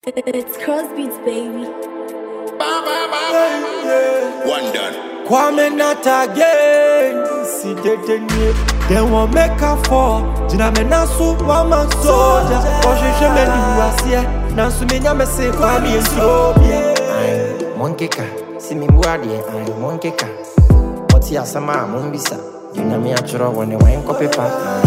It's Crossbeats, baby. One done. Kwame not again. See they won't make a fall. Jina me nasu woman soldier. Osheshe me ni wasie. Nansu me nyame se Kwame Ethiopia. Monkey ka, see me muadie, monkey ka. What's ya sama mumbisa? You know me achoro when you wine copy pa.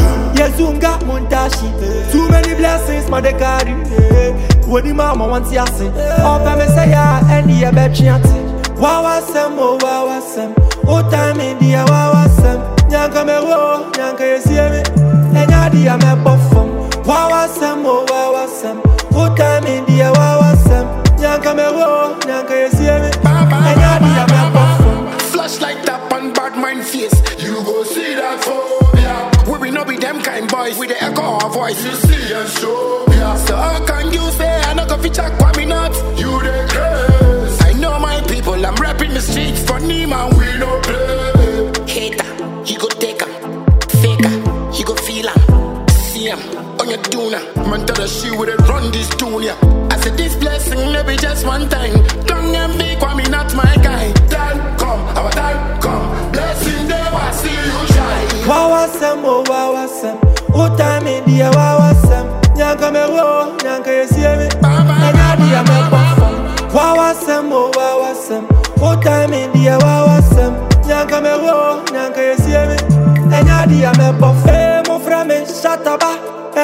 Yezunga muntashi. Too many blessings my de carry. When the mama wants ya say, opa me say ya any ya betchiati. Wawasem, oh wawasem. O time in dia wawasem. Nyanka me wo, nyanka yesie me. Enya dia me buffum. Wawasem, oh wawasem. O time in dia wawasem. Nyanka me wo, nyanka yesie me. Enya dia me buffum. Flash like that on bad mind face. You go see that phobia. We will not be them kind boys with the echo of voice. You see and show. Yeah. So how can you say I not go feature Kwame not? You the craze. I know my people. I'm rapping the streets for Nima. We no play. Hater, he go take 'em. Faker, he go feel 'em. See 'em on your tuna. Man tell the shoe with it run this tune. Yeah. I said this blessing maybe just one time. Don't and big Kwame not my guy. Dad come, our dad come. Blessing them I see you shine. Wawasem, oh wawasem. O time in dia wawasem. Nyanka me wo, nyanka yesie me. Enya dia me buffum. Wawasem, oh wawasem. O time in dia wawasem. Nyanka me wo, nyanka yesie me. Enya dia me buffum. Hey mon frère me shataba.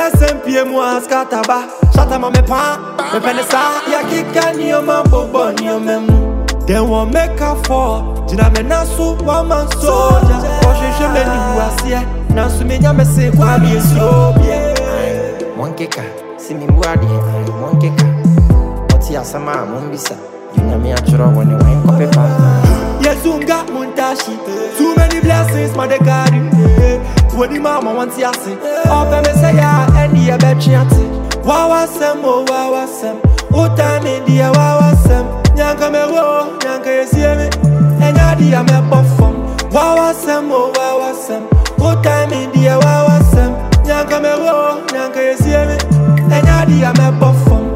SMP mo askataba. Shatama me pa, me penesa. Ya kika ni o mambo boni o memu. They won't make a fall. Jina me nasu woman soldier. Osheshe me ni wasie. Nansu me nyame se Kwame Ethiopia. Monkey ka, see me muadie, monkey ka. What's ya sama mumbisa? You know me achoro when you wine copy pa. Yezunga muntashi. Too many blessings my de carry. When the mama wants ya say, opa me say ya any ya betchiati. Wawasem, oh wawasem. O time in dia wawasem. Nyanka me wo, nyanka yesie me. Enya dia me buffum. Wawasem, oh wawasem. O time in dia wawasem. Nyanka me wo, nyanka yesie me. Enya dia me buffum.